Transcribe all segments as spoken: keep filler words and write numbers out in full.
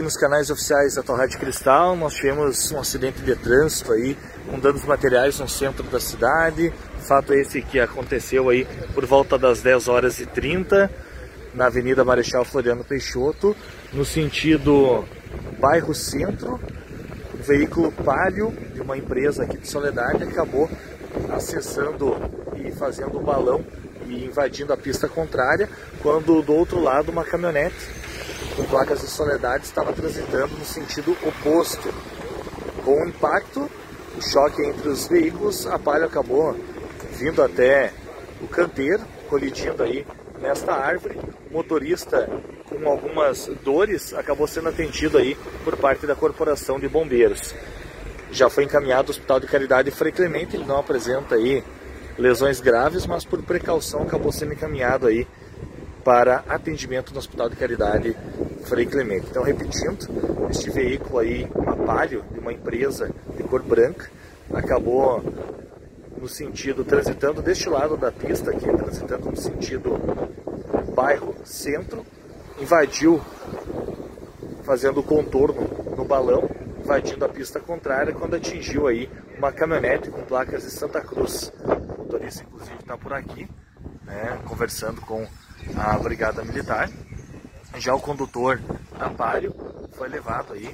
nos canais oficiais da tua Rádio Cristal. Nós tivemos um acidente de trânsito aí, com danos materiais no centro da cidade. Fato esse que aconteceu aí por volta das dez horas e trinta, na Avenida Marechal Floriano Peixoto, no sentido bairro Centro. O veículo Palio de uma empresa aqui de Soledade acabou acessando e fazendo um balão e invadindo a pista contrária, quando do outro lado uma caminhonete com placas de Soledade estava transitando no sentido oposto. Com o impacto, o choque entre os veículos, a Palio acabou vindo até o canteiro, colidindo aí nesta árvore. O motorista, com algumas dores, acabou sendo atendido aí por parte da Corporação de Bombeiros. Já foi encaminhado ao Hospital de Caridade Frei Clemente. Ele não apresenta aí lesões graves, mas por precaução acabou sendo encaminhado aí para atendimento no Hospital de Caridade Frei Clemente. Então, repetindo, este veículo aí, uma Palio de uma empresa de cor branca, acabou no sentido, transitando deste lado da pista aqui, transitando no sentido bairro Centro, invadiu, fazendo o contorno no balão, invadindo a pista contrária, quando atingiu aí uma caminhonete com placas de Santa Cruz. O motorista, inclusive, está por aqui, né, conversando com a Brigada Militar. Já o condutor da Palio foi levado aí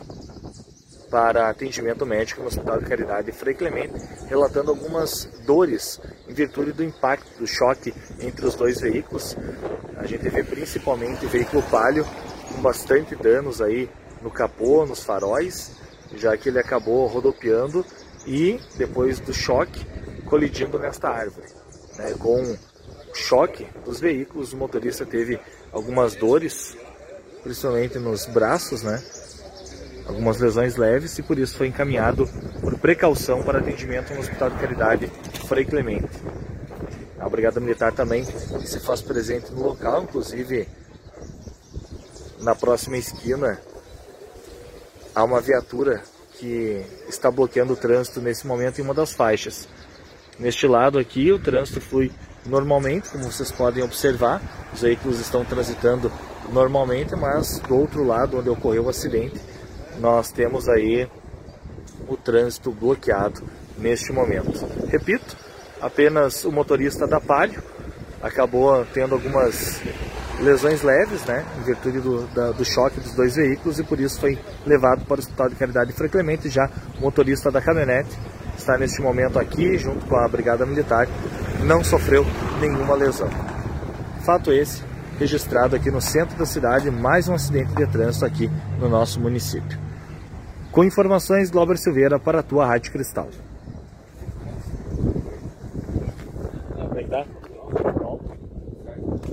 para atendimento médico no Hospital de Caridade Frei Clemente, relatando algumas dores em virtude do impacto, do choque entre os dois veículos. A gente vê principalmente o veículo Palio com bastante danos aí no capô, nos faróis, já que ele acabou rodopiando e, depois do choque, colidindo nesta árvore. Né? Com o choque dos veículos, o motorista teve algumas dores, principalmente nos braços, né? Algumas lesões leves, e por isso foi encaminhado por precaução para atendimento no Hospital de Caridade Frei Clemente. A Brigada Militar também se faz presente no local, inclusive na próxima esquina há uma viatura que está bloqueando o trânsito nesse momento em uma das faixas. Neste lado aqui o trânsito flui normalmente, como vocês podem observar, os veículos estão transitando normalmente, mas do outro lado, onde ocorreu o acidente, nós temos aí o trânsito bloqueado neste momento. Repito, apenas o motorista da Palio acabou tendo algumas lesões leves, né, em virtude do, da, do choque dos dois veículos, e por isso foi levado para o Hospital de Caridade Frei Clemente. Já o motorista da caminhonete está neste momento aqui, junto com a Brigada Militar, não sofreu nenhuma lesão. Fato esse, registrado aqui no centro da cidade, mais um acidente de trânsito aqui no nosso município. Com informações, Glauber Silveira para a tua Rádio Cristal. Como é que tá?